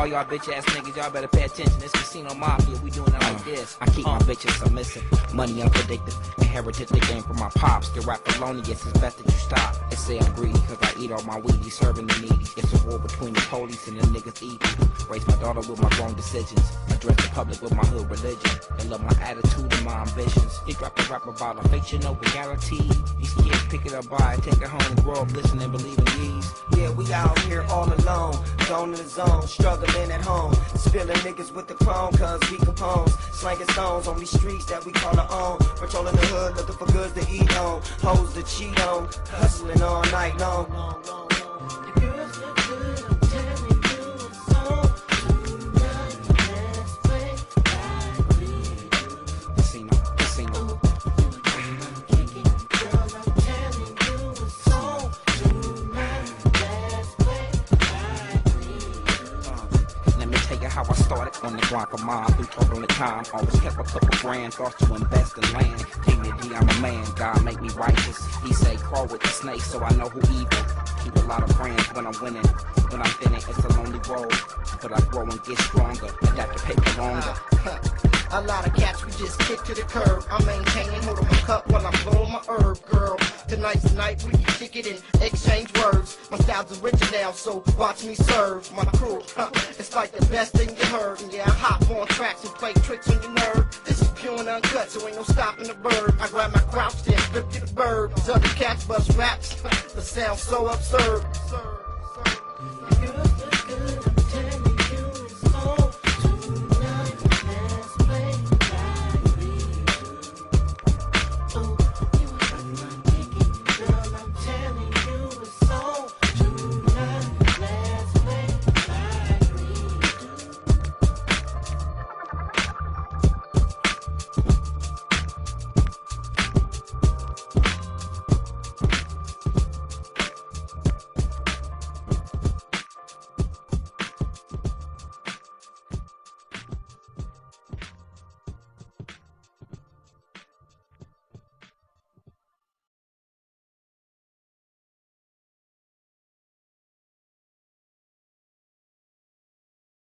all y'all bitch ass niggas, y'all better pay attention. This casino mafia, we doing it like this. I keep my bitches submissive, money unpredictable. Inherited the game from my pops. The rap felonious, it's best that you stop. They say I'm greedy cause I eat all my weedy, serving the needy. It's a war between the police and the niggas evil. Raise my daughter with my wrong decisions. Address the public with my hood religion. They love my attitude and my ambitions. He drop a rap about a fictional reality. These kids pick it up by it, take it home and grow up listening, believing these. Yeah, we out here all alone, gone in the zone, struggling at home, spilling niggas with the chrome, cause we Capones, slanging stones on these streets that we call our own, patrolling the hood, looking for goods to eat on, hoes to cheat on, hustling all night long. The girls look good, I'm telling you a song. Tonight, let's play like we do. Casino. Kick it, girl, I'm telling you a song. Tonight, let's play like we do. Let me tell you how I started on the Blanca mob. Through turbulent time, always kept a couple grand. Thoughts to invest in land. Dignity, I'm a man. God make me righteous. He say crawl with the snake, so I know who evil. Keep a lot of friends when I'm winning. When I'm thinning, it's a lonely road. But I grow and get stronger. Adapt to paper longer. A lot of cats we just kick to the curb. I'm maintaining, holding my cup while I'm blowing my herb, girl. Tonight's the night we can kick it and exchange words. My style's original, so watch me serve my crew. It's like the best thing you heard. And yeah, I hop on tracks and play tricks on your nerve. This is pure and uncut, so ain't no stopping the bird. I grab my crouch, then flip to the bird. Other cats bust raps, the sound so absurd.